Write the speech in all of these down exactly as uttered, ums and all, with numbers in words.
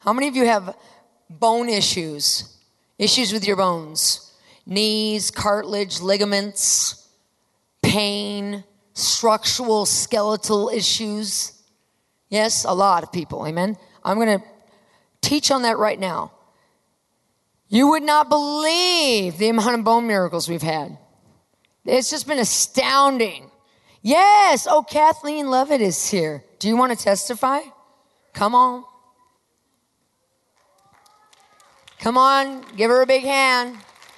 How many of you have bone issues? Issues with your bones? Knees, cartilage, ligaments, pain, structural, skeletal issues? Yes, a lot of people, amen? I'm going to teach on that right now. You would not believe the amount of bone miracles we've had. It's just been astounding. Yes, oh, Kathleen Lovett is here. Do you want to testify? Come on. Come on, give her a big hand.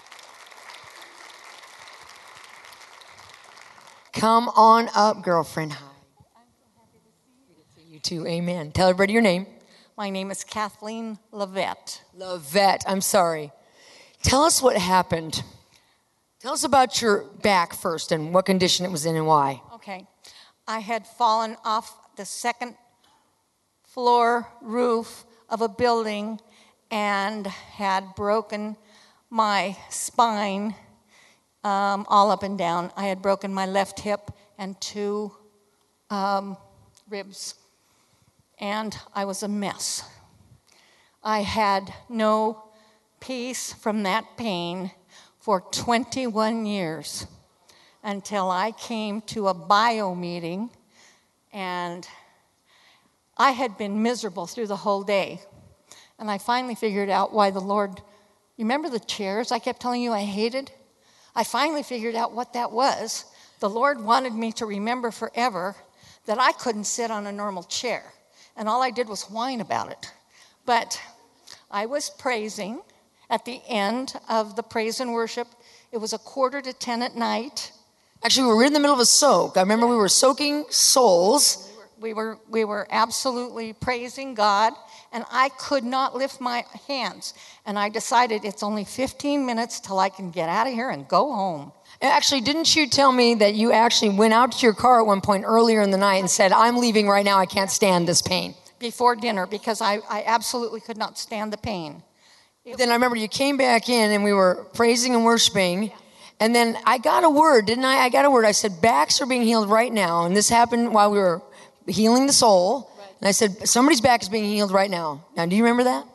Come on up, girlfriend. Hi. I'm so happy to see you. You too, amen. Tell everybody your name. My name is Kathleen Lovett. Lovett, I'm sorry. Tell us what happened. Tell us about your back first and what condition it was in and why. Okay. I had fallen off the second floor roof of a building and had broken my spine um, all up and down. I had broken my left hip and two um, ribs. And I was a mess. I had no peace from that pain for twenty-one years until I came to a bio meeting, and I had been miserable through the whole day. And I finally figured out why the Lord, you remember the chairs I kept telling you I hated? I finally figured out what that was. The Lord wanted me to remember forever that I couldn't sit on a normal chair. And all I did was whine about it. But I was praising at the end of the praise and worship. It was a quarter to ten at night. Actually, we were in the middle of a soak. I remember we were soaking souls. We were, we were absolutely praising God, and I could not lift my hands. And I decided it's only fifteen minutes till I can get out of here and go home. Actually, didn't you tell me that you actually went out to your car at one point earlier in the night and said, I'm leaving right now, I can't stand this pain? Before dinner, because I, I absolutely could not stand the pain. It then I remember you came back in and we were praising and worshiping. And then I got a word, didn't I? I got a word. I said, backs are being healed right now. And this happened while we were healing the soul. Right. And I said, somebody's back is being healed right now. Now, do you remember that?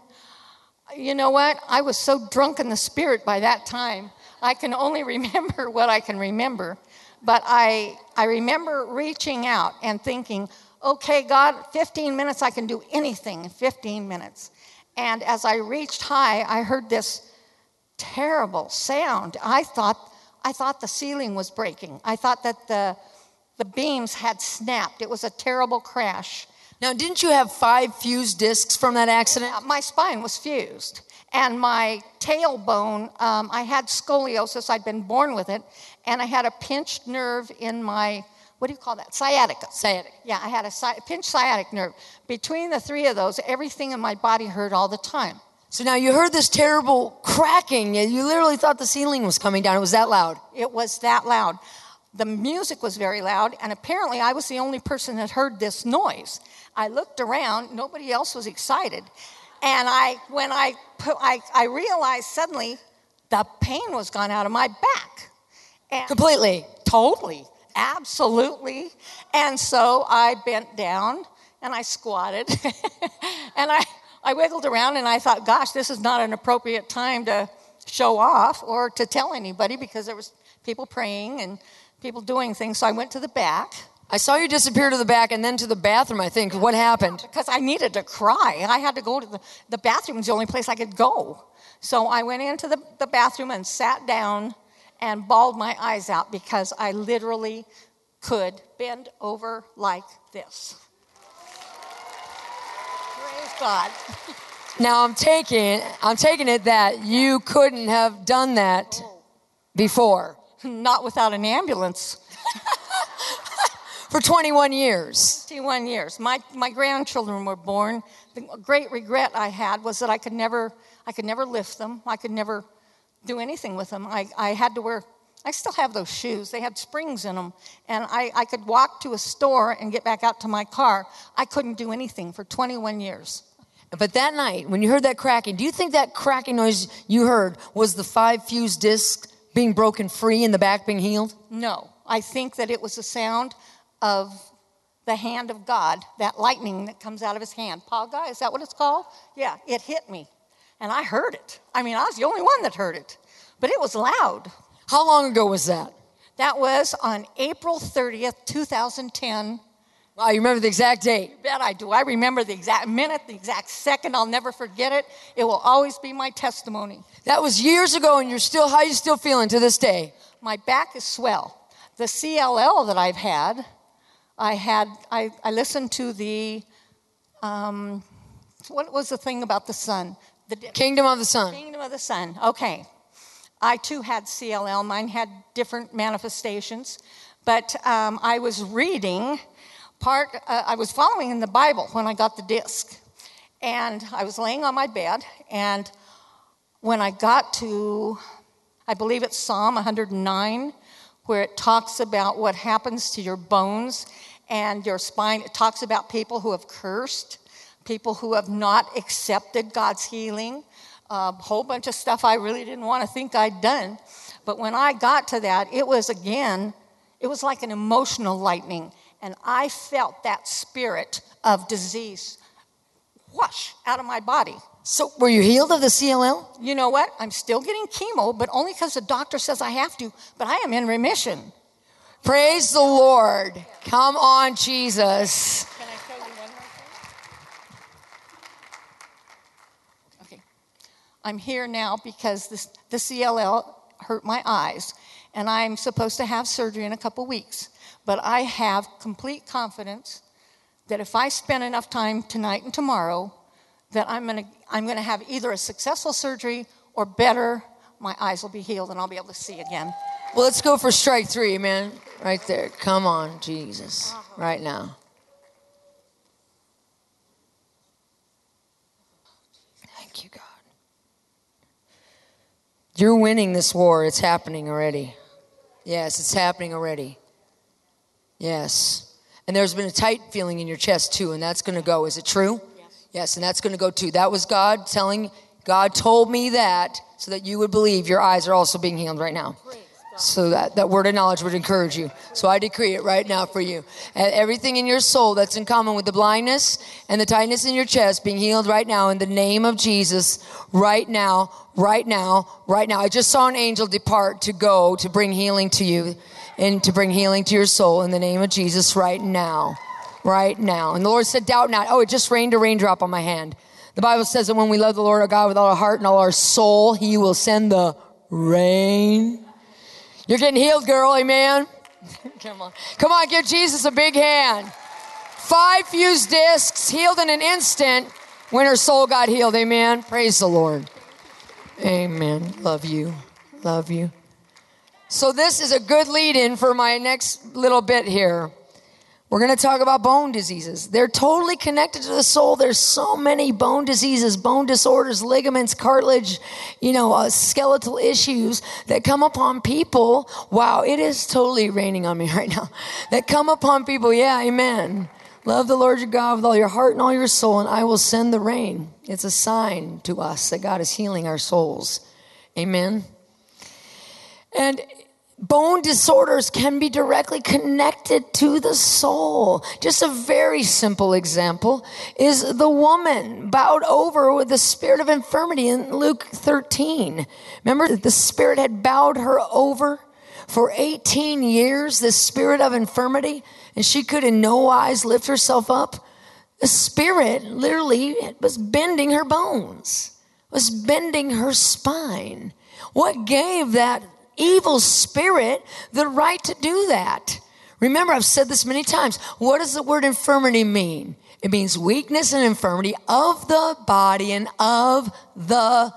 You know what? I was so drunk in the spirit by that time. I can only remember what I can remember. But I I remember reaching out and thinking, okay, God, fifteen minutes, I can do anything in fifteen minutes. And as I reached high, I heard this terrible sound. I thought I thought the ceiling was breaking. I thought that the the beams had snapped. It was a terrible crash. Now, didn't you have five fused discs from that accident? My spine was fused. And my tailbone, um, I had scoliosis. I'd been born with it. And I had a pinched nerve in my, what do you call that? Sciatica. Sciatica. Yeah, I had a sci- pinched sciatic nerve. Between the three of those, everything in my body hurt all the time. So now you heard this terrible cracking. You literally thought the ceiling was coming down. It was that loud. It was that loud. The music was very loud, and apparently I was the only person that heard this noise. I looked around. Nobody else was excited. And I, when I, put, I, I realized suddenly the pain was gone out of my back. And completely. Totally. Absolutely. And so I bent down and I squatted and I, I wiggled around and I thought, gosh, this is not an appropriate time to show off or to tell anybody because there was people praying and people doing things. So I went to the back. I saw you disappear to the back and then to the bathroom, I think. What happened? Because I needed to cry. I had to go to the, the bathroom. It was the only place I could go. So I went into the, the bathroom and sat down and bawled my eyes out because I literally could bend over like this. Praise God. Now I'm taking, I'm taking it that you couldn't have done that before. Not without an ambulance. For twenty-one years. twenty-one years. My my grandchildren were born. The great regret I had was that I could never I could never lift them. I could never do anything with them. I, I had to wear, I still have those shoes. They had springs in them. And I, I could walk to a store and get back out to my car. I couldn't do anything for twenty-one years. But that night, when you heard that cracking, do you think that cracking noise you heard was the five fused discs being broken free and the back being healed? No. I think that it was the sound of the hand of God, that lightning that comes out of his hand. Paga, is that what it's called? Yeah, it hit me. And I heard it. I mean, I was the only one that heard it. But it was loud. How long ago was that? That was on April thirtieth, two thousand ten. Wow, you remember the exact date? You bet I do. I remember the exact minute, the exact second. I'll never forget it. It will always be my testimony. That was years ago, and you're still, how are you still feeling to this day? My back is swell. The C L L that I've had, I had, I, I listened to the, um, what was the thing about the sun? The Kingdom of the Sun. Kingdom of the Sun. Okay. I too had C L L. Mine had different manifestations. But um, I was reading part, uh, I was following in the Bible when I got the disc. And I was laying on my bed. And when I got to, I believe it's Psalm one hundred nine, where it talks about what happens to your bones and your spine. It talks about people who have cursed, people who have not accepted God's healing, a whole bunch of stuff I really didn't want to think I'd done. But when I got to that, it was again, it was like an emotional lightning. And I felt that spirit of disease whoosh out of my body. So were you healed of the C L L? You know what? I'm still getting chemo, but only because the doctor says I have to. But I am in remission. Praise the Lord. Come on, Jesus. Can I tell you one more thing? Okay. I'm here now because this, the C L L hurt my eyes, and I'm supposed to have surgery in a couple weeks. But I have complete confidence that if I spend enough time tonight and tomorrow, that I'm going to I'm going to have either a successful surgery or better, my eyes will be healed and I'll be able to see again. Well, let's go for strike three, man. Right there. Come on, Jesus. Right now. Thank you, God. You're winning this war. It's happening already. Yes, it's happening already. Yes. And there's been a tight feeling in your chest too, and that's going to go. Is it true? Yes. Yes, and that's going to go too. That was God telling, God told me that so that you would believe your eyes are also being healed right now. So that, that word of knowledge would encourage you. So I decree it right now for you. And everything in your soul that's in common with the blindness and the tightness in your chest being healed right now in the name of Jesus, right now, right now, right now. I just saw an angel depart to go to bring healing to you and to bring healing to your soul in the name of Jesus right now, right now. And the Lord said, doubt not. Oh, it just rained a raindrop on my hand. The Bible says that when we love the Lord our God with all our heart and all our soul, he will send the rain. You're getting healed, girl. Amen. Come on. Come on, give Jesus a big hand. Five fused discs, healed in an instant when her soul got healed. Amen. Praise the Lord. Amen. Love you. Love you. So this is a good lead-in for my next little bit here. We're going to talk about bone diseases. They're totally connected to the soul. There's so many bone diseases, bone disorders, ligaments, cartilage, you know, uh, skeletal issues that come upon people. Wow, it is totally raining on me right now. That come upon people. Yeah, amen. Love the Lord your God with all your heart and all your soul, and I will send the rain. It's a sign to us that God is healing our souls. Amen. And bone disorders can be directly connected to the soul. Just a very simple example is the woman bowed over with the spirit of infirmity in Luke thirteen. Remember, the spirit had bowed her over for eighteen years, the spirit of infirmity, and she could in no wise lift herself up. The spirit literally was bending her bones, was bending her spine. What gave that evil spirit the right to do that? Remember, I've said this many times. What does the word infirmity mean? It means weakness and infirmity of the body and of the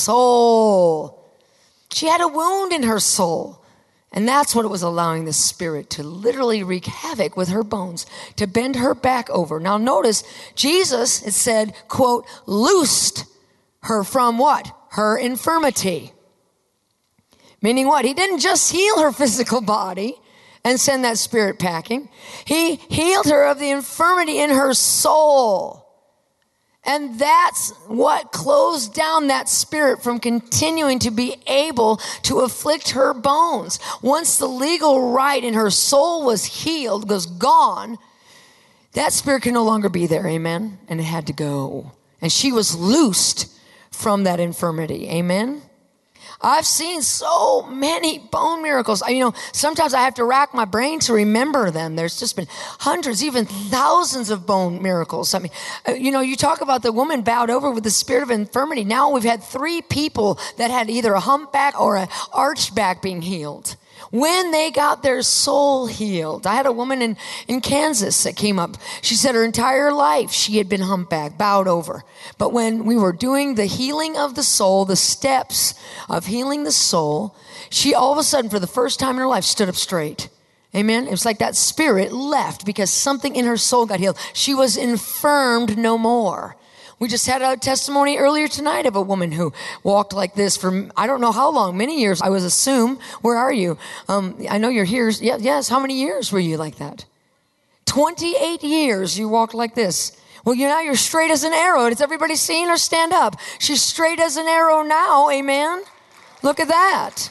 soul. She had a wound in her soul. And that's what it was allowing the spirit to literally wreak havoc with her bones, to bend her back over. Now notice, Jesus, it said, quote, loosed her from what? Her infirmity. Meaning what? He didn't just heal her physical body and send that spirit packing. He healed her of the infirmity in her soul. And that's what closed down that spirit from continuing to be able to afflict her bones. Once the legal right in her soul was healed, was gone, That spirit can no longer be there, amen? And it had to go. And she was loosed from that infirmity, amen? I've seen so many bone miracles. I, you know, sometimes I have to rack my brain to remember them. There's just been hundreds, even thousands of bone miracles. I mean, you know, you talk about the woman bowed over with the spirit of infirmity. Now we've had three people that had either a humpback or an arched back being healed when they got their soul healed. I had a woman in, in Kansas that came up. She said her entire life she had been humpback, bowed over. But when we were doing the healing of the soul, the steps of healing the soul, she all of a sudden, for the first time in her life, stood up straight. Amen? It was like that spirit left because something in her soul got healed. She was infirmed no more. We just had a testimony earlier tonight of a woman who walked like this for, I don't know how long, many years, I would assume. Where are you? Um, I know you're here. Yeah, yes, how many years were you like that? twenty-eight years you walked like this. Well, you now you're straight as an arrow. Is everybody seeing her? Stand up. She's straight as an arrow now, amen? Look at that.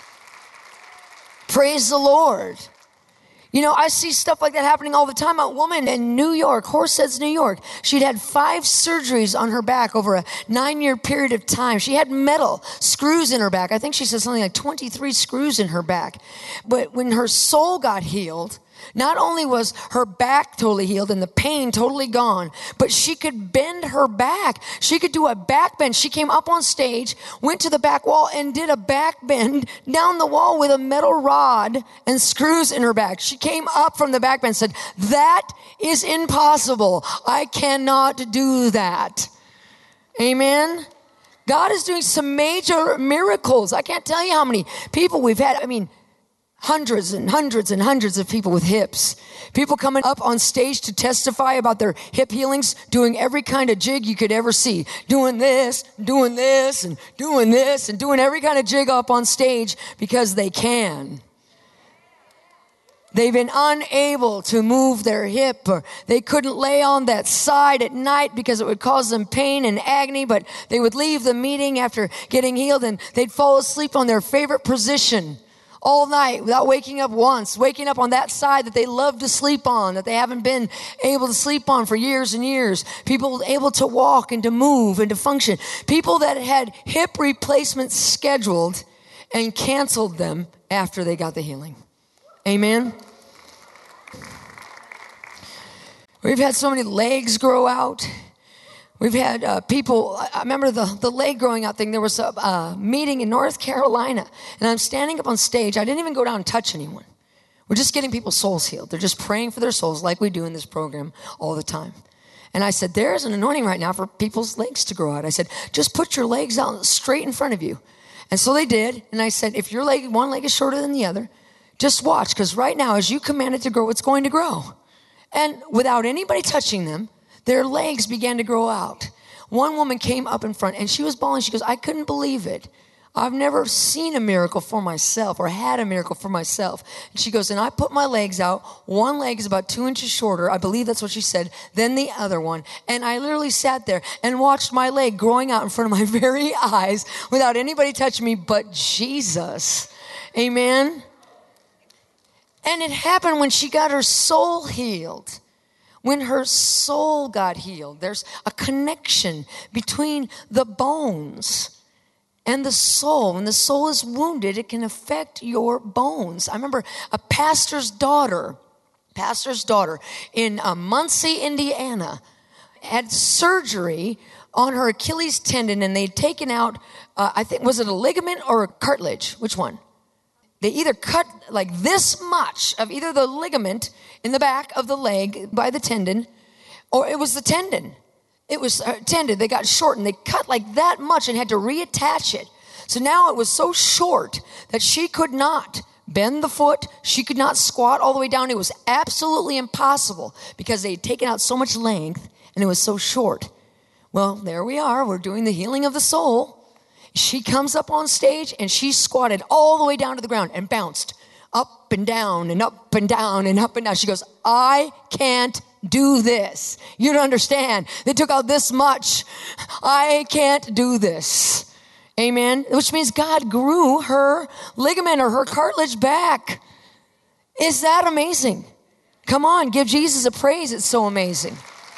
Praise the Lord. You know, I see stuff like that happening all the time. A woman in New York, Horseheads, New York, she'd had five surgeries on her back over a nine-year period of time. She had metal screws in her back. I think she said something like twenty-three screws in her back. But when her soul got healed, not only was her back totally healed and the pain totally gone, but she could bend her back. She could do a back bend. She came up on stage, went to the back wall, and did a back bend down the wall with a metal rod and screws in her back. She came up from the back bend and said, "That is impossible. I cannot do that." Amen. God is doing some major miracles. I can't tell you how many people we've had. I mean, hundreds and hundreds and hundreds of people with hips. People coming up on stage to testify about their hip healings, doing every kind of jig you could ever see. Doing this, doing this, and doing this, and doing every kind of jig up on stage because they can. They've been unable to move their hip, or they couldn't lay on that side at night because it would cause them pain and agony, but they would leave the meeting after getting healed and they'd fall asleep on their favorite position all night without waking up once, waking up on that side that they love to sleep on, that they haven't been able to sleep on for years and years. People able to walk and to move and to function. People that had hip replacements scheduled and canceled them after they got the healing. Amen. We've had so many legs grow out. We've had uh, people, I remember the, the leg growing out thing. There was a uh, meeting in North Carolina, and I'm standing up on stage. I didn't even go down and touch anyone. We're just getting people's souls healed. They're just praying for their souls like we do in this program all the time. And I said, there's an anointing right now for people's legs to grow out. I said, just put your legs out straight in front of you. And so they did. And I said, if your leg, one leg is shorter than the other, just watch, because right now, as you command it to grow, it's going to grow. And without anybody touching them, their legs began to grow out. One woman came up in front and she was bawling. She goes, I couldn't believe it. I've never seen a miracle for myself or had a miracle for myself. And she goes, and I put my legs out. One leg is about two inches shorter. I believe that's what she said, than the other one. And I literally sat there and watched my leg growing out in front of my very eyes without anybody touching me but Jesus. Amen. And it happened when she got her soul healed. When her soul got healed, there's a connection between the bones and the soul. When the soul is wounded, it can affect your bones. I remember a pastor's daughter, pastor's daughter in uh, Muncie, Indiana, had surgery on her Achilles tendon, and they'd taken out, uh, I think, was it a ligament or a cartilage? Which one? They either cut like this much of either the ligament in the back of the leg by the tendon, or it was the tendon. It was a tendon. They got shortened. They cut like that much and had to reattach it. So now it was so short that she could not bend the foot. She could not squat all the way down. It was absolutely impossible because they had taken out so much length and it was so short. Well, there we are. We're doing the healing of the soul. She comes up on stage and she squatted all the way down to the ground and bounced up and down and up and down and up and down. She goes, I can't do this. You don't understand. They took out this much. I can't do this. Amen. Which means God grew her ligament or her cartilage back. Is that amazing? Come on, give Jesus a praise. It's so amazing.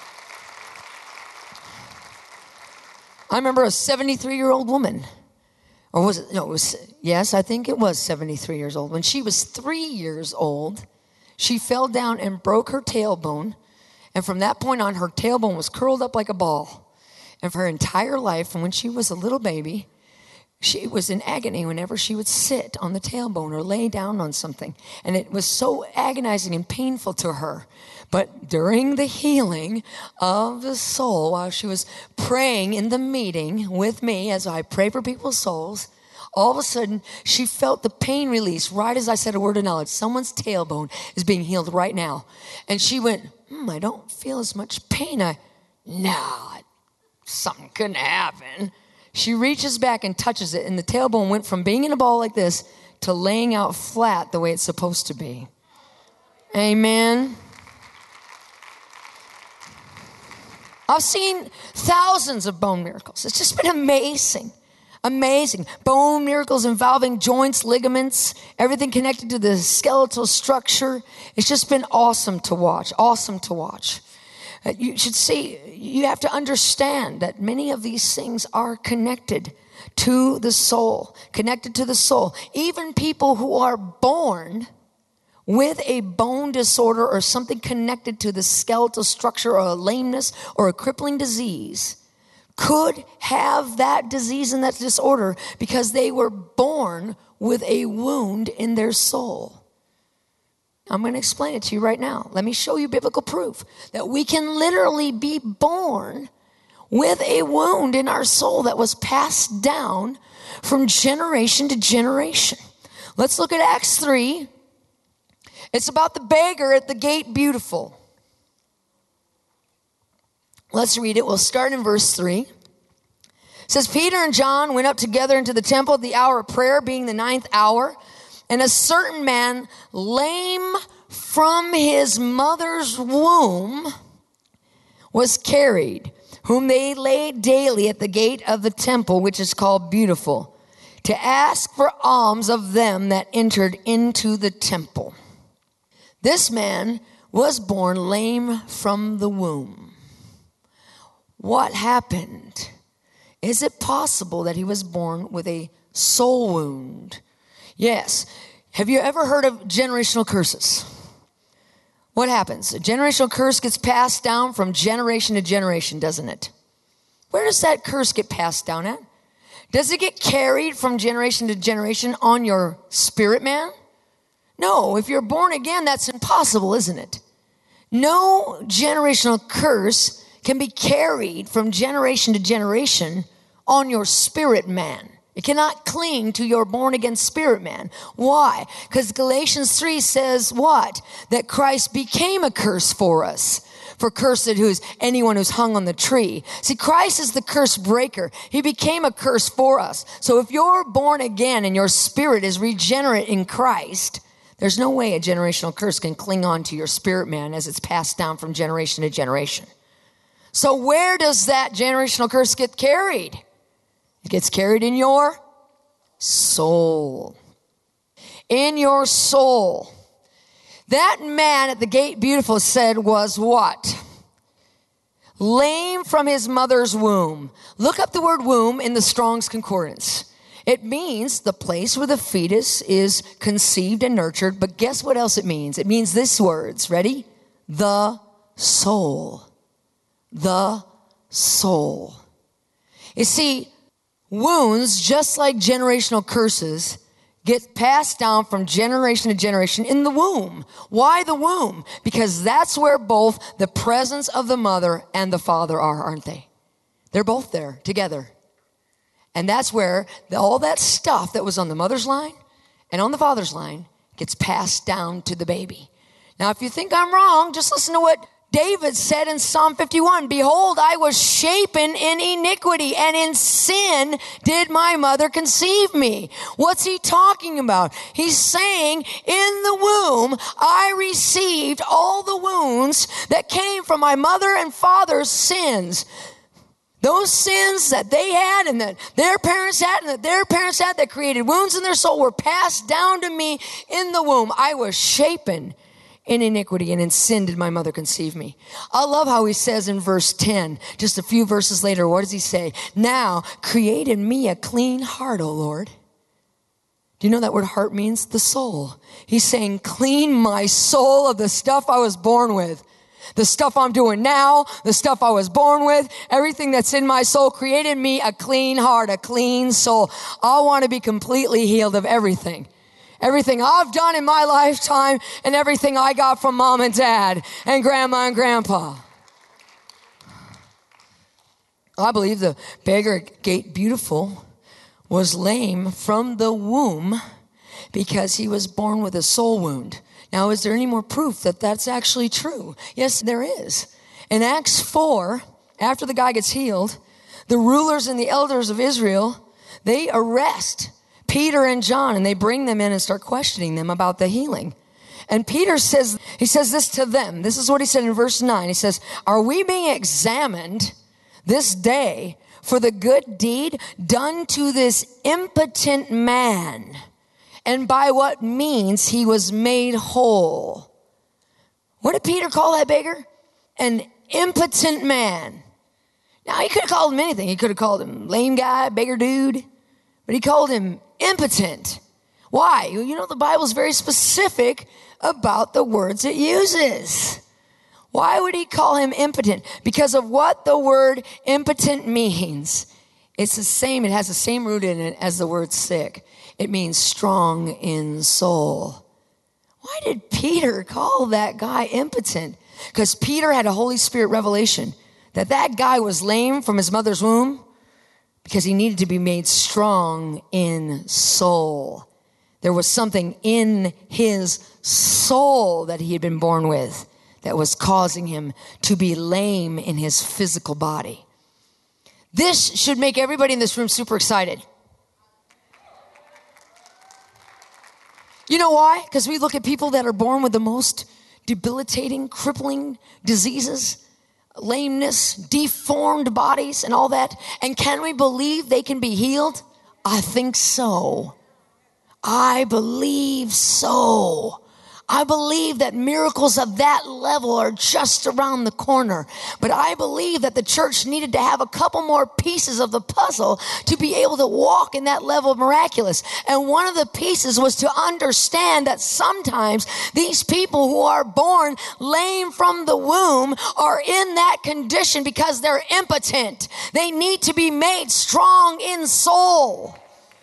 I remember a seventy-three-year-old woman. Or was it? No, it was, yes, I think it was seventy-three years old. When she was three years old, she fell down and broke her tailbone. And from that point on, her tailbone was curled up like a ball. And for her entire life, from when she was a little baby, she was in agony whenever she would sit on the tailbone or lay down on something. And it was so agonizing and painful to her. But during the healing of the soul, while she was praying in the meeting with me as I pray for people's souls, all of a sudden she felt the pain release right as I said a word of knowledge. Someone's tailbone is being healed right now. And she went, hmm, I don't feel as much pain. I, no, something couldn't happen. She reaches back and touches it, and the tailbone went from being in a ball like this to laying out flat the way it's supposed to be. Amen. I've seen thousands of bone miracles. It's just been amazing. Amazing. Bone miracles involving joints, ligaments, everything connected to the skeletal structure. It's just been awesome to watch. Awesome to watch. Uh, you should see, you have to understand that many of these things are connected to the soul. Connected to the soul. Even people who are born with a bone disorder or something connected to the skeletal structure or a lameness or a crippling disease could have that disease and that disorder because they were born with a wound in their soul. I'm going to explain it to you right now. Let me show you biblical proof that we can literally be born with a wound in our soul that was passed down from generation to generation. Let's look at Acts three. It's about the beggar at the gate beautiful. Let's read it. We'll start in verse three. It says, Peter and John went up together into the temple at the hour of prayer, being the ninth hour. And a certain man, lame from his mother's womb, was carried, whom they laid daily at the gate of the temple, which is called Beautiful, to ask for alms of them that entered into the temple. This man was born lame from the womb. What happened? Is it possible that he was born with a soul wound? Yes. Have you ever heard of generational curses? What happens? A generational curse gets passed down from generation to generation, doesn't it? Where does that curse get passed down at? Does it get carried from generation to generation on your spirit man? No, if you're born again, that's impossible, isn't it? No generational curse can be carried from generation to generation on your spirit man. It cannot cling to your born-again spirit man. Why? Because Galatians three says what? That Christ became a curse for us. For cursed who's anyone who's hung on the tree. See, Christ is the curse breaker. He became a curse for us. So if you're born again and your spirit is regenerate in Christ, there's no way a generational curse can cling on to your spirit man as it's passed down from generation to generation. So where does that generational curse get carried? It gets carried in your soul. In your soul. That man at the gate beautiful said was what? Lame from his mother's womb. Look up the word womb in the Strong's Concordance. It means the place where the fetus is conceived and nurtured. But guess what else it means? It means this words. Ready? The soul. The soul. You see, wounds, just like generational curses, get passed down from generation to generation in the womb. Why the womb? Because that's where both the presence of the mother and the father are, aren't they? They're both there together. And that's where the, all that stuff that was on the mother's line and on the father's line gets passed down to the baby. Now, if you think I'm wrong, just listen to what David said in Psalm fifty-one, behold, I was shapen in iniquity, and in sin did my mother conceive me. What's he talking about? He's saying, in the womb, I received all the wounds that came from my mother and father's sins. Those sins that they had and that their parents had and that their parents had that created wounds in their soul were passed down to me in the womb. I was shapen in iniquity, and in sin did my mother conceive me. I love how he says in verse ten, just a few verses later, what does he say? Now create in me a clean heart, O Lord. Do you know that word heart means the soul? He's saying, clean my soul of the stuff I was born with. The stuff I'm doing now, the stuff I was born with, everything that's in my soul, create in me a clean heart, a clean soul. I want to be completely healed of everything. Everything I've done in my lifetime and everything I got from mom and dad and grandma and grandpa. I believe the beggar at Gate Beautiful was lame from the womb because he was born with a soul wound. Now, is there any more proof that that's actually true? Yes, there is. In Acts four, after the guy gets healed, the rulers and the elders of Israel, they arrest Peter and John, and they bring them in and start questioning them about the healing. And Peter says, he says this to them. This is what he said in verse nine. He says, are we being examined this day for the good deed done to this impotent man, and by what means he was made whole? What did Peter call that beggar? An impotent man. Now, he could have called him anything. He could have called him lame guy, beggar dude, but he called him impotent. Why? You know, the Bible's very specific about the words it uses. Why would he call him impotent? Because of what the word impotent means. It's the same, it has the same root in it as the word sick. It means strong in soul. Why did Peter call that guy impotent? Because Peter had a Holy Spirit revelation that that guy was lame from his mother's womb because he needed to be made strong in soul. There was something in his soul that he had been born with that was causing him to be lame in his physical body. This should make everybody in this room super excited. You know why? Because we look at people that are born with the most debilitating, crippling diseases, lameness, deformed bodies, and all that. And can we believe they can be healed? I think so. I believe so. I believe that miracles of that level are just around the corner. But I believe that the church needed to have a couple more pieces of the puzzle to be able to walk in that level of miraculous. And one of the pieces was to understand that sometimes these people who are born lame from the womb are in that condition because they're impotent. They need to be made strong in soul.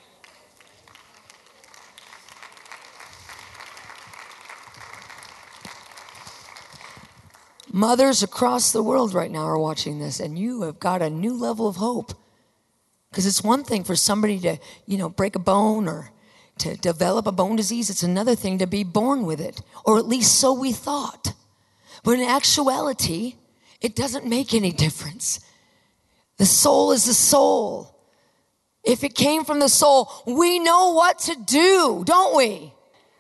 Mothers across the world right now are watching this, and you have got a new level of hope. Because it's one thing for somebody to, you know, break a bone or to develop a bone disease. It's another thing to be born with it, or at least so we thought. But in actuality, it doesn't make any difference. The soul is the soul. If it came from the soul, we know what to do, don't we?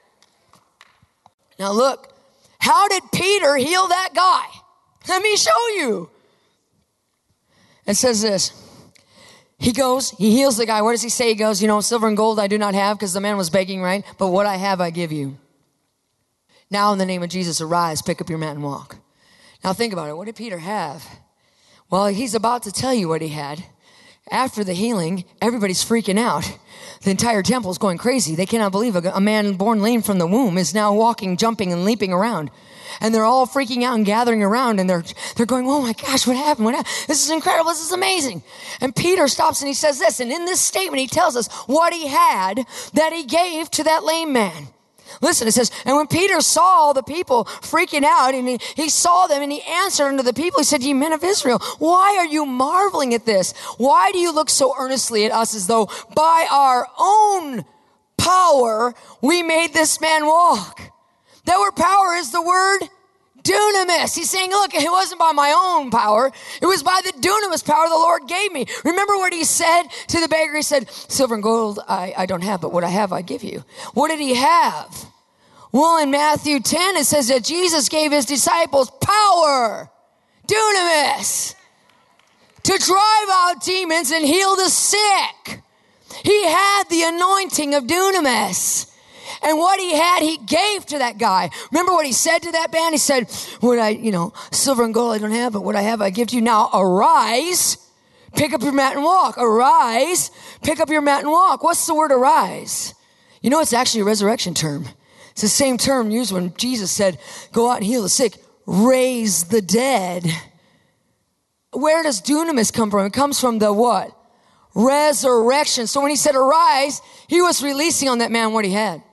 Now look. How did Peter heal that guy? Let me show you. It says this. He goes, he heals the guy. What does he say? He goes, you know, silver and gold I do not have, because the man was begging, right? But what I have I give you. Now in the name of Jesus, arise, pick up your mat and walk. Now think about it. What did Peter have? Well, he's about to tell you what he had. After the healing, everybody's freaking out. The entire temple is going crazy. They cannot believe a, a man born lame from the womb is now walking, jumping, and leaping around. And they're all freaking out and gathering around, and they're they're going, oh my gosh, what happened? What happened? This is incredible. This is amazing. And Peter stops and he says this, and in this statement he tells us what he had that he gave to that lame man. Listen, it says, and when Peter saw the people freaking out, and he, he saw them, and he answered unto the people, he said, ye men of Israel, why are you marveling at this? Why do you look so earnestly at us as though by our own power we made this man walk? That word power is the word dunamis. He's saying, look, it wasn't by my own power. It was by the dunamis power the Lord gave me. Remember what he said to the beggar? He said, silver and gold I, I don't have, but what I have I give you. What did he have? Well, in Matthew ten, it says that Jesus gave his disciples power, dunamis, to drive out demons and heal the sick. He had the anointing of dunamis. And what he had, he gave to that guy. Remember what he said to that man? He said, what I, you know, silver and gold I don't have, but what I have I give to you. Now arise, pick up your mat and walk. Arise, pick up your mat and walk. What's the word arise? You know, it's actually a resurrection term. It's the same term used when Jesus said, go out and heal the sick, raise the dead. Where does dunamis come from? It comes from the what? Resurrection. So when he said arise, he was releasing on that man what he had.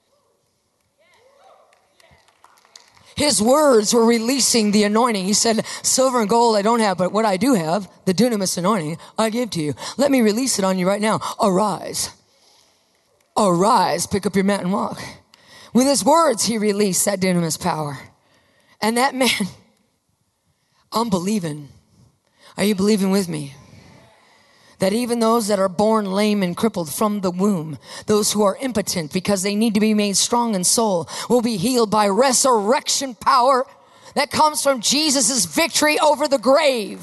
His words were releasing the anointing. He said, silver and gold I don't have, but what I do have, the dunamis anointing, I give to you. Let me release it on you right now. Arise. Arise, pick up your mat and walk. With his words, he released that dunamis power. And that man, I'm believing. Are you believing with me? That even those that are born lame and crippled from the womb, those who are impotent because they need to be made strong in soul, will be healed by resurrection power that comes from Jesus' victory over the grave.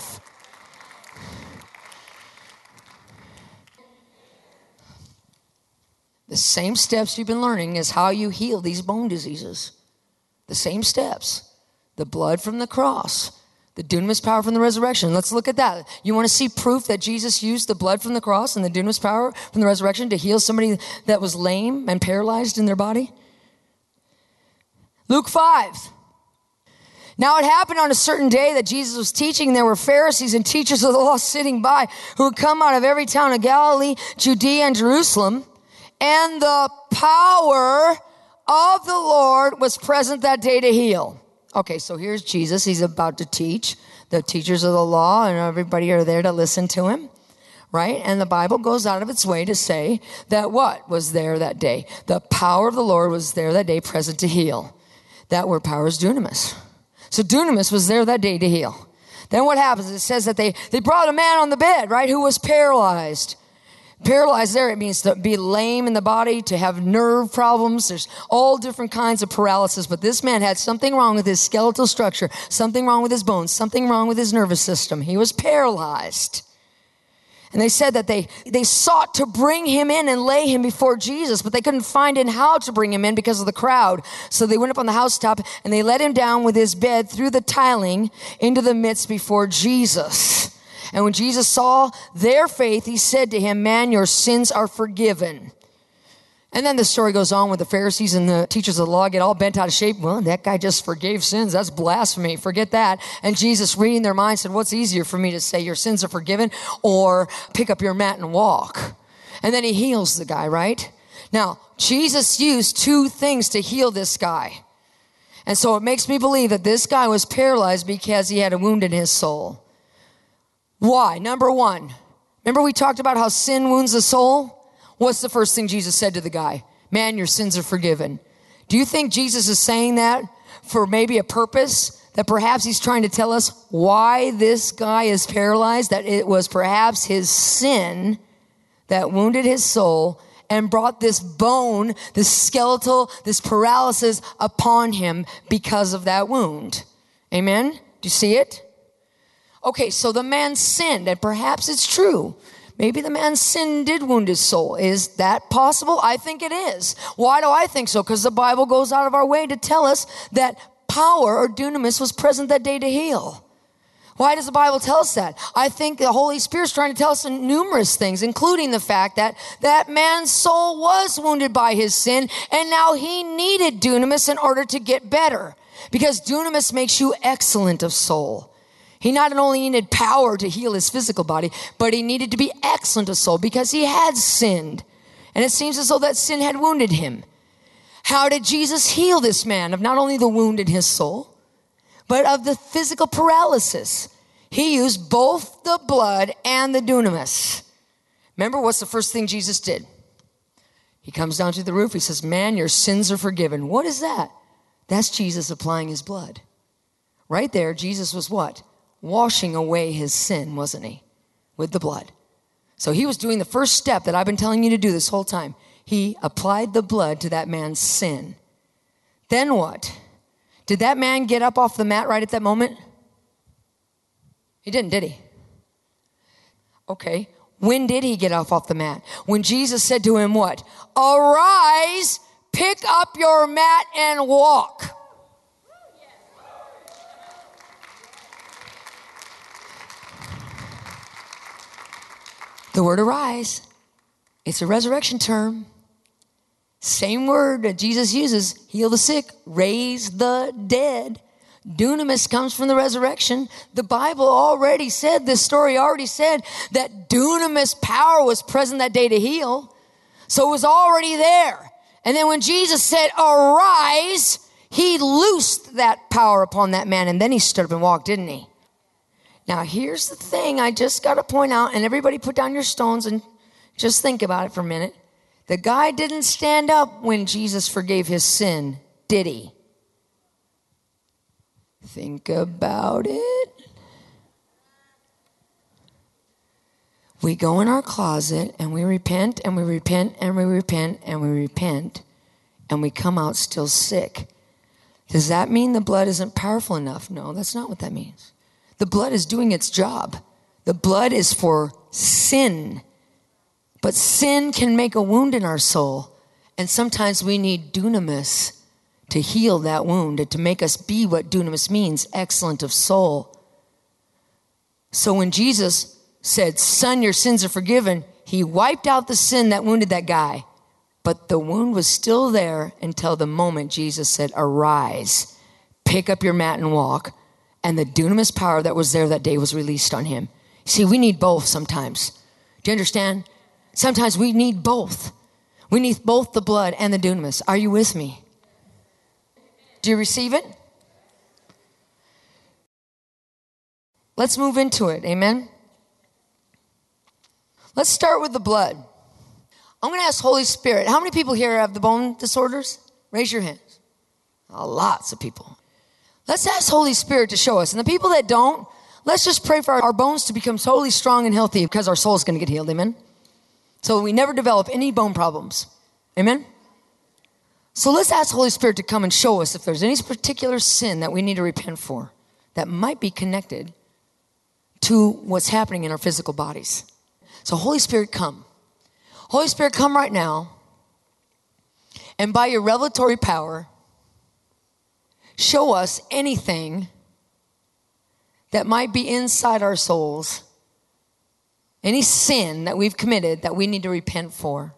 The same steps you've been learning is how you heal these bone diseases. The same steps. The blood from the cross. The dunamis power from the resurrection. Let's look at that. You want to see proof that Jesus used the blood from the cross and the dunamis power from the resurrection to heal somebody that was lame and paralyzed in their body? Luke five. Now it happened on a certain day that Jesus was teaching, and there were Pharisees and teachers of the law sitting by who had come out of every town of Galilee, Judea, and Jerusalem. And the power of the Lord was present that day to heal. Okay, so here's Jesus. He's about to teach. The teachers of the law and everybody are there to listen to him, right? And the Bible goes out of its way to say that what was there that day? The power of the Lord was there that day, present to heal. That word power is dunamis. So dunamis was there that day to heal. Then what happens? It says that they, they brought a man on the bed, right, who was paralyzed. Paralyzed there, it means to be lame in the body, to have nerve problems. There's all different kinds of paralysis, but this man had something wrong with his skeletal structure, something wrong with his bones, something wrong with his nervous system. He was paralyzed. And they said that they, they sought to bring him in and lay him before Jesus, but they couldn't find in how to bring him in because of the crowd. So they went up on the housetop and they let him down with his bed through the tiling into the midst before Jesus. And when Jesus saw their faith, he said to him, man, your sins are forgiven. And then the story goes on with the Pharisees and the teachers of the law get all bent out of shape. Well, that guy just forgave sins. That's blasphemy. Forget that. And Jesus, reading their minds, said, what's easier for me to say, your sins are forgiven, or pick up your mat and walk? And then he heals the guy, right? Now, Jesus used two things to heal this guy. And so it makes me believe that this guy was paralyzed because he had a wound in his soul. Why? Number one, remember we talked about how sin wounds the soul? What's the first thing Jesus said to the guy? Man, your sins are forgiven. Do you think Jesus is saying that for maybe a purpose? That perhaps he's trying to tell us why this guy is paralyzed? That it was perhaps his sin that wounded his soul and brought this bone, this skeletal, this paralysis upon him because of that wound. Amen? Do you see it? Okay, so the man sinned, and perhaps it's true. Maybe the man's sin did wound his soul. Is that possible? I think it is. Why do I think so? Because the Bible goes out of our way to tell us that power or dunamis was present that day to heal. Why does the Bible tell us that? I think the Holy Spirit's trying to tell us numerous things, including the fact that that man's soul was wounded by his sin, and now he needed dunamis in order to get better. Because dunamis makes you excellent of soul. He not only needed power to heal his physical body, but he needed to be excellent of soul because he had sinned. And it seems as though that sin had wounded him. How did Jesus heal this man of not only the wound in his soul, but of the physical paralysis? He used both the blood and the dunamis. Remember, what's the first thing Jesus did? He comes down to the roof. He says, man, your sins are forgiven. What is that? That's Jesus applying his blood. Right there, Jesus was what? Washing away his sin, wasn't he? With the blood. So he was doing the first step that I've been telling you to do this whole time. He applied the blood to that man's sin. Then what? Did that man get up off the mat right at that moment? He didn't, did he? Okay. When did he get up off the mat? When Jesus said to him what? Arise, pick up your mat and walk. The word arise, it's a resurrection term. Same word that Jesus uses, heal the sick, raise the dead. Dunamis comes from the resurrection. The Bible already said, this story already said that dunamis power was present that day to heal. So it was already there. And then when Jesus said, arise, he loosed that power upon that man. And then he stood up and walked, didn't he? Now, here's the thing I just got to point out, and everybody put down your stones and just think about it for a minute. The guy didn't stand up when Jesus forgave his sin, did he? Think about it. We go in our closet and we repent and we repent and we repent and we repent and we come out still sick. Does that mean the blood isn't powerful enough? No, that's not what that means. The blood is doing its job. The blood is for sin. But sin can make a wound in our soul. And sometimes we need dunamis to heal that wound and to make us be what dunamis means, excellent of soul. So when Jesus said, son, your sins are forgiven, he wiped out the sin that wounded that guy. But the wound was still there until the moment Jesus said, arise, pick up your mat and walk. And the dunamis power that was there that day was released on him. See, we need both sometimes. Do you understand? Sometimes we need both. We need both the blood and the dunamis. Are you with me? Do you receive it? Let's move into it. Amen? Let's start with the blood. I'm going to ask Holy Spirit. How many people here have the bone disorders? Raise your hands. Oh, lots of people. Let's ask Holy Spirit to show us. And the people that don't, let's just pray for our bones to become totally strong and healthy because our soul is going to get healed. Amen? So we never develop any bone problems. Amen? So let's ask Holy Spirit to come and show us if there's any particular sin that we need to repent for that might be connected to what's happening in our physical bodies. So Holy Spirit, come. Holy Spirit, come right now. And by your revelatory power, show us anything that might be inside our souls, any sin that we've committed that we need to repent for.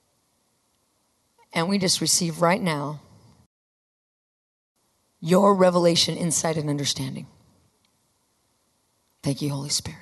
And we just receive right now your revelation, insight, and understanding. Thank you, Holy Spirit.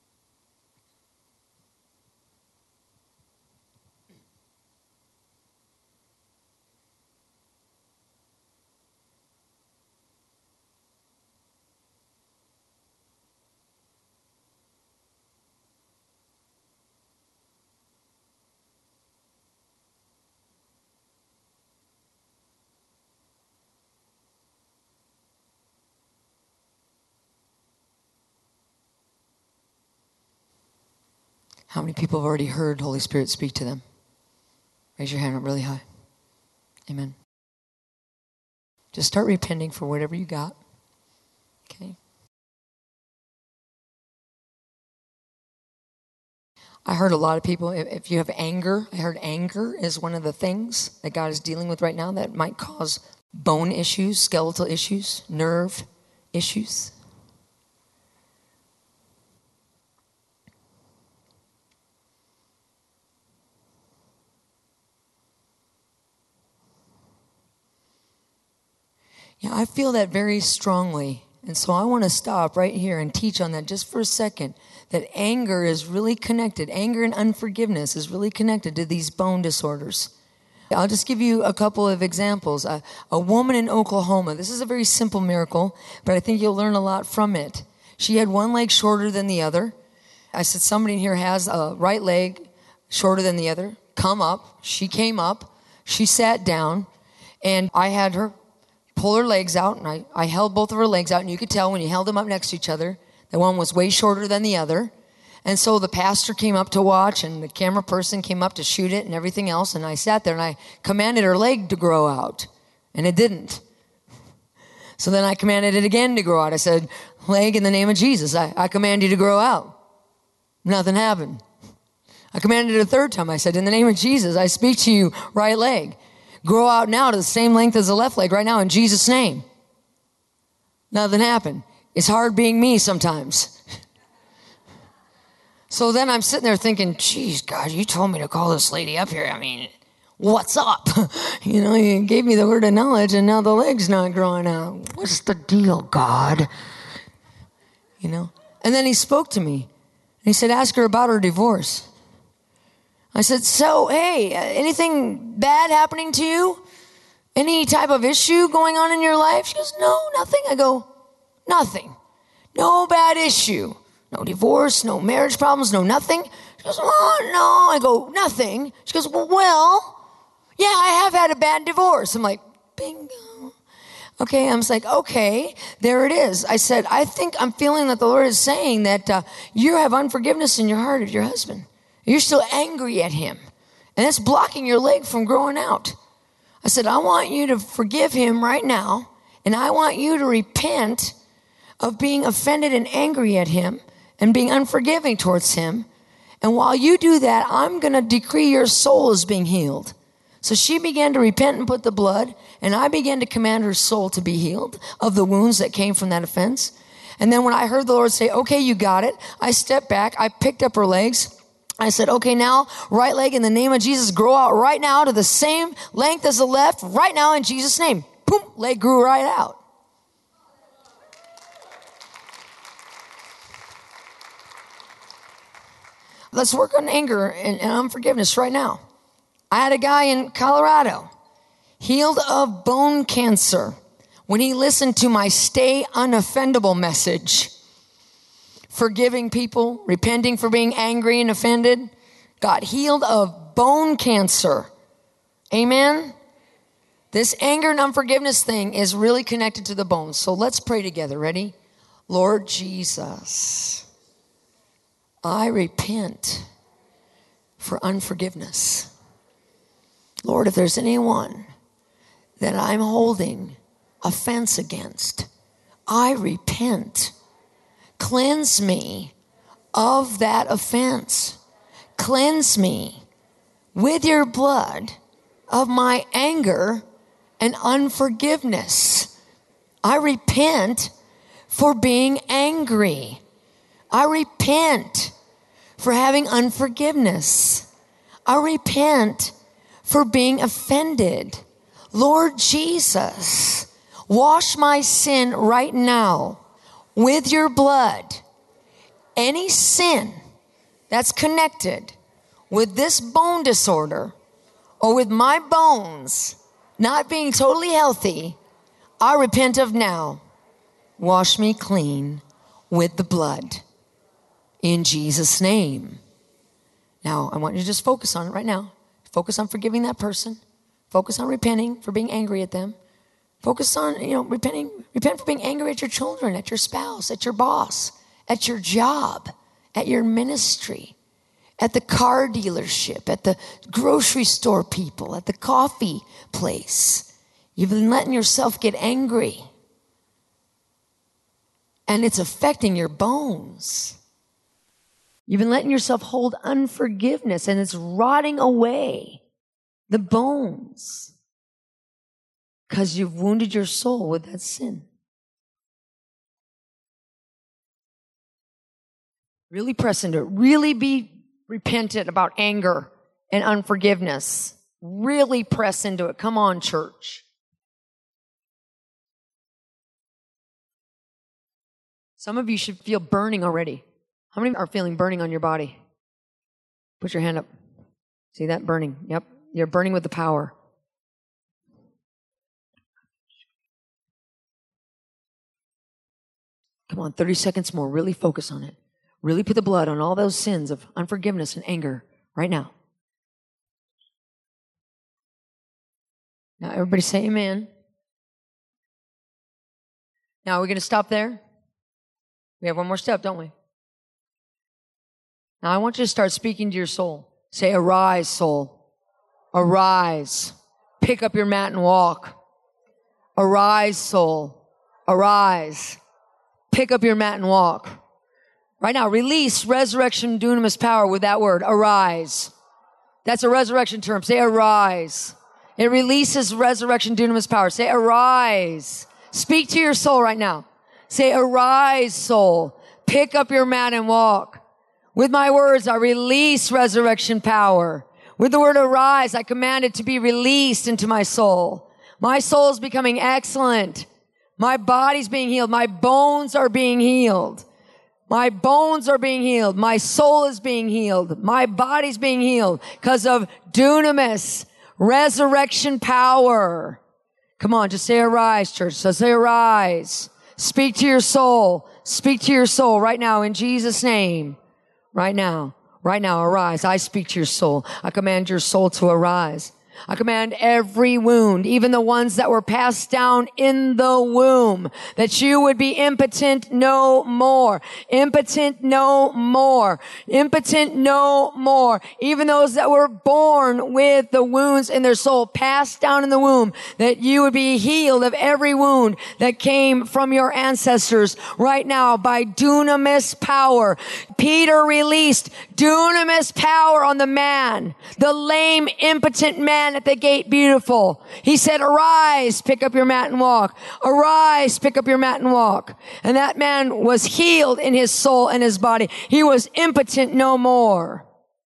How many people have already heard Holy Spirit speak to them? Raise your hand up really high. Amen. Just start repenting for whatever you got. Okay. I heard a lot of people, if you have anger, I heard anger is one of the things that God is dealing with right now that might cause bone issues, skeletal issues, nerve issues. Yeah, I feel that very strongly. And so I want to stop right here and teach on that just for a second, that anger is really connected. Anger and unforgiveness is really connected to these bone disorders. I'll just give you a couple of examples. A, a woman in Oklahoma, this is a very simple miracle, but I think you'll learn a lot from it. She had one leg shorter than the other. I said, somebody in here has a right leg shorter than the other. Come up. She came up. She sat down, and I had her pull her legs out, and I, I held both of her legs out, and you could tell when you held them up next to each other, that one was way shorter than the other. And so the pastor came up to watch, and the camera person came up to shoot it and everything else, and I sat there, and I commanded her leg to grow out, and it didn't. So then I commanded it again to grow out. I said, leg, in the name of Jesus, I, I command you to grow out. Nothing happened. I commanded it a third time. I said, in the name of Jesus, I speak to you, right leg. grow out now to the same length as the left leg right now in Jesus' name. Nothing happened. It's hard being me sometimes. So then I'm sitting there thinking, geez, God, you told me to call this lady up here. I mean, what's up? You know, you gave me the word of knowledge and now the leg's not growing out. What's the deal, God? You know? And then he spoke to me. He said, ask her about her divorce. I said, so, hey, anything bad happening to you? Any type of issue going on in your life? She goes, no, nothing. I go, nothing. No bad issue. No divorce, no marriage problems, no nothing. She goes, oh, no. I go, nothing. She goes, well, well, yeah, I have had a bad divorce. I'm like, bingo. Okay, I'm just like, okay, there it is. I said, I think I'm feeling that the Lord is saying that uh, you have unforgiveness in your heart of your husband. You're still angry at him. And that's blocking your leg from growing out. I said, I want you to forgive him right now. And I want you to repent of being offended and angry at him and being unforgiving towards him. And while you do that, I'm going to decree your soul is being healed. So she began to repent and put the blood, and I began to command her soul to be healed of the wounds that came from that offense. And then when I heard the Lord say, okay, you got it, I stepped back, I picked up her legs. I said, okay, now, right leg in the name of Jesus, grow out right now to the same length as the left, right now in Jesus' name. Boom, leg grew right out. Let's work on anger and, and unforgiveness right now. I had a guy in Colorado, healed of bone cancer, when he listened to my stay unoffendable message. Forgiving people, repenting for being angry and offended, got healed of bone cancer. Amen? This anger and unforgiveness thing is really connected to the bones. So let's pray together. Ready? Lord Jesus, I repent for unforgiveness. Lord, if there's anyone that I'm holding offense against, I repent. Cleanse me of that offense. Cleanse me with your blood of my anger and unforgiveness. I repent for being angry. I repent for having unforgiveness. I repent for being offended. Lord Jesus, wash my sin right now with your blood. Any sin that's connected with this bone disorder or with my bones not being totally healthy, I repent of now. Wash me clean with the blood. In Jesus' name. Now, I want you to just focus on it right now. Focus on forgiving that person. Focus on repenting for being angry at them. Focus on, you know, repenting, repent for being angry at your children, at your spouse, at your boss, at your job, at your ministry, at the car dealership, at the grocery store people, at the coffee place. You've been letting yourself get angry. And it's affecting your bones. You've been letting yourself hold unforgiveness, and it's rotting away the bones because you've wounded your soul with that sin. Really press into it. Really be repentant about anger and unforgiveness. Really press into it. Come on, church. Some of you should feel burning already. How many are feeling burning on your body? Put your hand up. See that burning? Yep. You're burning with the power. Come on, thirty seconds more. Really focus on it. Really put the blood on all those sins of unforgiveness and anger right now. Now, everybody say amen. Now, we're going to stop there. We have one more step, don't we? Now, I want you to start speaking to your soul. Say, arise, soul. Arise. Pick up your mat and walk. Arise, soul. Arise. Pick up your mat and walk. Right now, release resurrection dunamis power with that word, arise. That's a resurrection term. Say, arise. It releases resurrection dunamis power. Say, arise. Speak to your soul right now. Say, arise, soul. Pick up your mat and walk. With my words, I release resurrection power. With the word arise, I command it to be released into my soul. My soul is becoming excellent. My body's being healed. My bones are being healed. My bones are being healed. My soul is being healed. My body's being healed because of dunamis, resurrection power. Come on, just say arise, church. So say arise. Speak to your soul. Speak to your soul right now in Jesus' name. Right now. Right now, arise. I speak to your soul. I command your soul to arise. I command every wound, even the ones that were passed down in the womb, that you would be impotent no more. Impotent no more. Impotent no more. Even those that were born with the wounds in their soul, passed down in the womb, that you would be healed of every wound that came from your ancestors right now by dunamis power. Peter released dunamis power on the man, the lame, impotent man at the gate beautiful. He said, arise, pick up your mat and walk. Arise, pick up your mat and walk. And that man was healed in his soul and his body. He was impotent no more.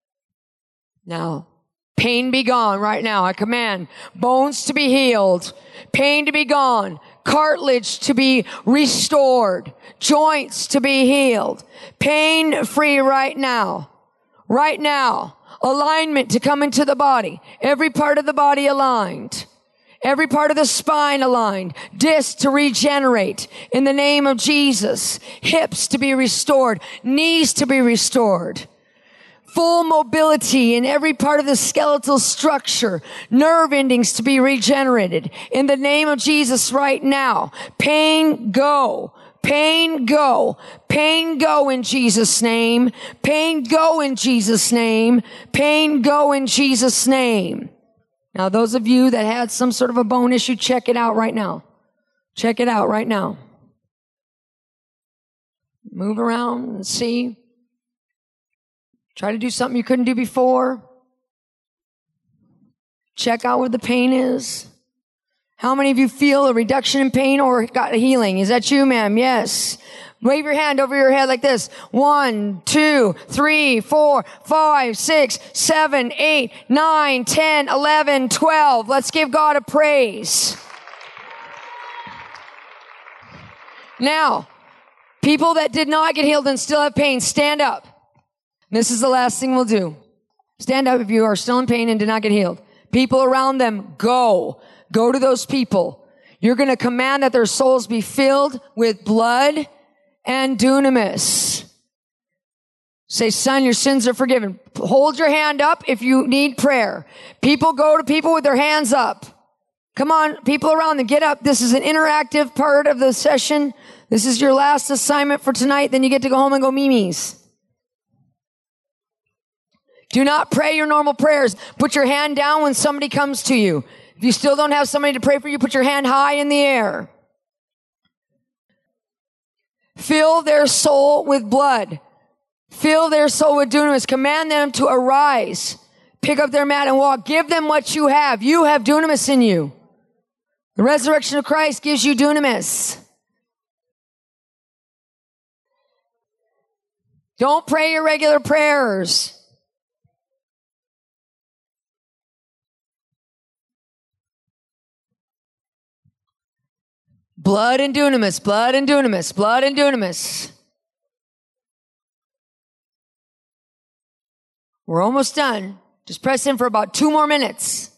Now, pain be gone right now. I command bones to be healed, pain to be gone, cartilage to be restored, joints to be healed, pain free right now. Right now. Alignment to come into the body. Every part of the body aligned. Every part of the spine aligned. Disc to regenerate in the name of Jesus. Hips to be restored. Knees to be restored. Full mobility in every part of the skeletal structure. Nerve endings to be regenerated in the name of Jesus right now. Pain go. Pain go. Pain go in Jesus' name. Pain go in Jesus' name. Pain go in Jesus' name. Now, those of you that had some sort of a bone issue, check it out right now. Check it out right now. Move around and see. Try to do something you couldn't do before. Check out where the pain is. How many of you feel a reduction in pain or got a healing? Is that you, ma'am? Yes. Wave your hand over your head like this. One, two, three, four, five, six, seven, eight, nine, ten, eleven, twelve. Let's give God a praise. Now, people that did not get healed and still have pain, stand up. This is the last thing we'll do. Stand up if you are still in pain and did not get healed. People around them, go. Go to those people. You're going to command that their souls be filled with blood and dunamis. Say, son, your sins are forgiven. Hold your hand up if you need prayer. People go to people with their hands up. Come on, people around them, get up. This is an interactive part of the session. This is your last assignment for tonight. Then you get to go home and go memes. Do not pray your normal prayers. Put your hand down when somebody comes to you. If you still don't have somebody to pray for you, put your hand high in the air. Fill their soul with blood. Fill their soul with dunamis. Command them to arise. Pick up their mat and walk. Give them what you have. You have dunamis in you. The resurrection of Christ gives you dunamis. Don't pray irregular prayers. Blood and dunamis, blood and dunamis, blood and dunamis. We're almost done. Just press in for about two more minutes.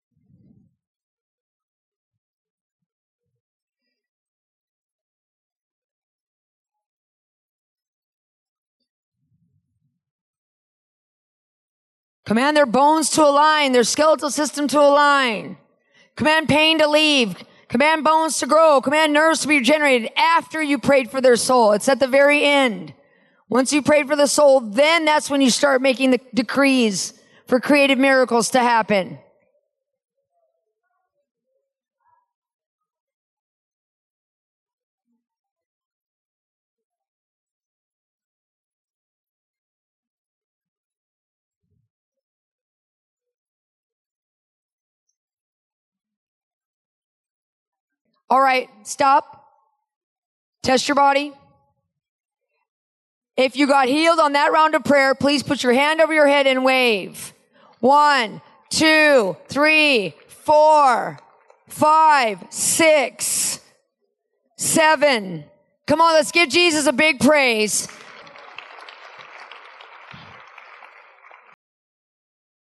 Command their bones to align, their skeletal system to align. Command pain to leave. Command bones to grow. Command nerves to be regenerated after you prayed for their soul. It's at the very end. Once you prayed for the soul, then that's when you start making the decrees for creative miracles to happen. All right, stop. Test your body. If you got healed on that round of prayer, please put your hand over your head and wave. One, two, three, four, five, six, seven. Come on, let's give Jesus a big praise.